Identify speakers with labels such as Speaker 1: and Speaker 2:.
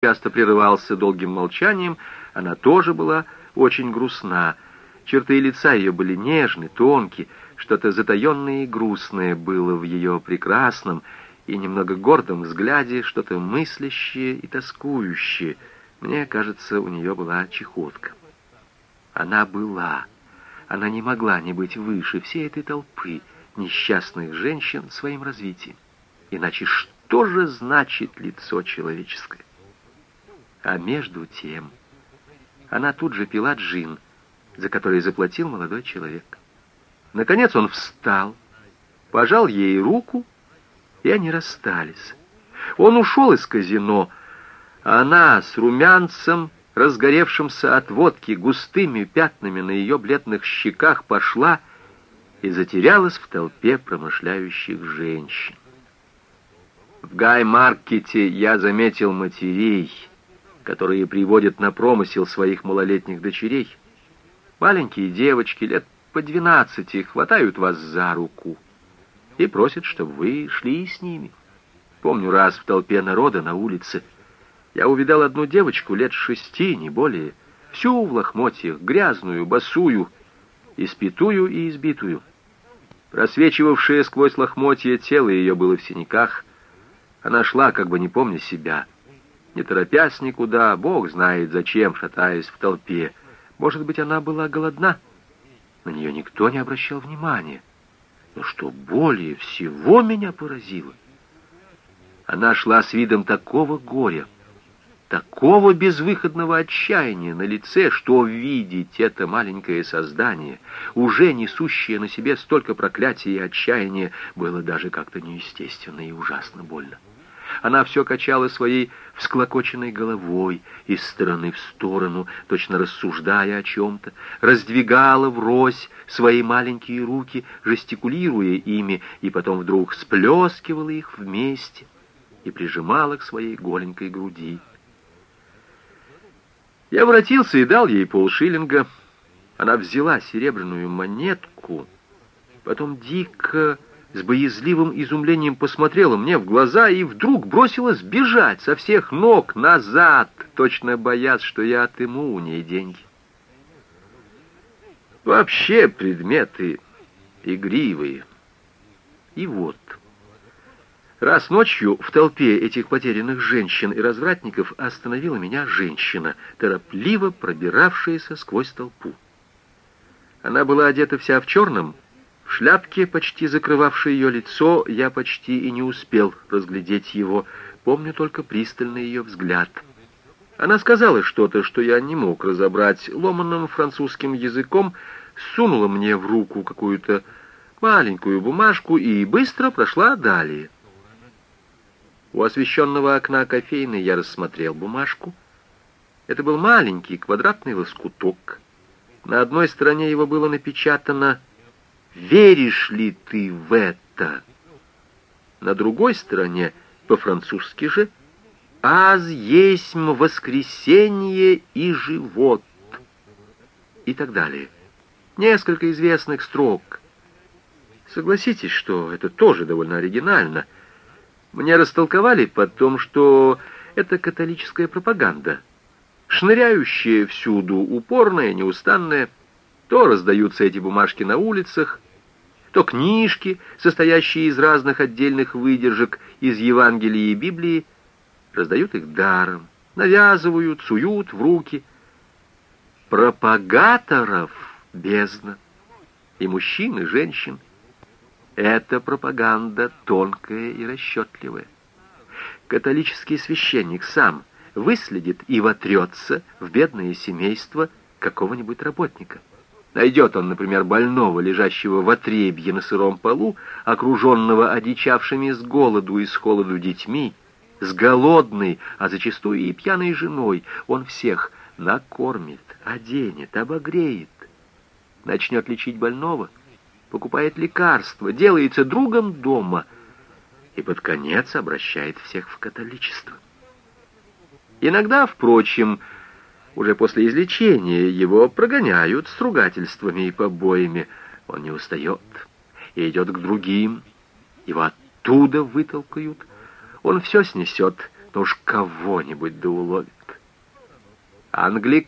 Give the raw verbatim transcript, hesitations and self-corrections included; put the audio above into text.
Speaker 1: часто прерывался долгим молчанием, она тоже была очень грустна. Черты лица ее были нежны, тонкие, что-то затаенное и грустное было в ее прекрасном и немного гордом взгляде, что-то мыслящее и тоскующее. Мне кажется, у нее была чехотка. Она была. Она не могла не быть выше всей этой толпы несчастных женщин своим развитием. Иначе что же значит лицо человеческое? А между тем она тут же пила джин, за который заплатил молодой человек. Наконец он встал, пожал ей руку, и они расстались. Он ушел из казино, а она с румянцем, разгоревшимся от водки, густыми пятнами на ее бледных щеках, пошла и затерялась в толпе промышляющих женщин. В Гай-маркете я заметил матерей, которые приводят на промысел своих малолетних дочерей. Маленькие девочки лет по двенадцати хватают вас за руку и просят, чтобы вы шли с ними. Помню, раз в толпе народа на улице я увидал одну девочку лет шести, не более, всю в лохмотьях, грязную, босую, испитую и избитую. Просвечивавшее сквозь лохмотья тело ее было в синяках. Она шла, как бы не помня себя, не торопясь никуда, Бог знает зачем, шатаясь в толпе. Может быть, она была голодна? На нее никто не обращал внимания. Но что более всего меня поразило, она шла с видом такого горя, такого безвыходного отчаяния на лице, что видеть это маленькое создание, уже несущее на себе столько проклятия и отчаяния, было даже как-то неестественно и ужасно больно. Она все качала своей всклокоченной головой из стороны в сторону, точно рассуждая о чем-то, раздвигала врозь свои маленькие руки, жестикулируя ими, и потом вдруг сплескивала их вместе и прижимала к своей голенькой груди. Я воротился и дал ей полшиллинга. Она взяла серебряную монетку, потом дико, с боязливым изумлением посмотрела мне в глаза и вдруг бросилась бежать со всех ног назад, точно боясь, что я отыму у ней деньги. Вообще предметы игривые. И вот, раз ночью в толпе этих потерянных женщин и развратников остановила меня женщина, торопливо пробиравшаяся сквозь толпу. Она была одета вся в черном, в шляпке, почти закрывавшей ее лицо, я почти и не успел разглядеть его, помню только пристальный ее взгляд. Она сказала что-то, что я не мог разобрать, ломаным французским языком, сунула мне в руку какую-то маленькую бумажку и быстро прошла далее. У освещенного окна кофейной я рассмотрел бумажку. Это был маленький квадратный лоскуток. На одной стороне его было напечатано «Веришь ли ты в это?». На другой стороне, по-французски же, «Аз есмь воскресенье и живот». И так далее. Несколько известных строк. Согласитесь, что это тоже довольно оригинально. Мне растолковали потом, что это католическая пропаганда, шныряющая всюду, упорная, неустанная. То раздаются эти бумажки на улицах, то книжки, состоящие из разных отдельных выдержек из Евангелия и Библии, раздают их даром, навязывают, суют в руки. Пропагаторов бездна, и мужчин, и женщин. Это пропаганда тонкая и расчетливая. Католический священник сам выследит и вотрется в бедное семейство какого-нибудь работника. Найдет он, например, больного, лежащего в отребье на сыром полу, окруженного одичавшими с голоду и с холоду детьми, с голодной, а зачастую и пьяной женой. Он всех накормит, оденет, обогреет, начнет лечить больного, покупает лекарства, делается другом дома и под конец обращает всех в католичество. Иногда, впрочем, уже после излечения его прогоняют с ругательствами и побоями. Он не устает и идет к другим. Его оттуда вытолкают. Он все снесет но уж кого-нибудь да уловит.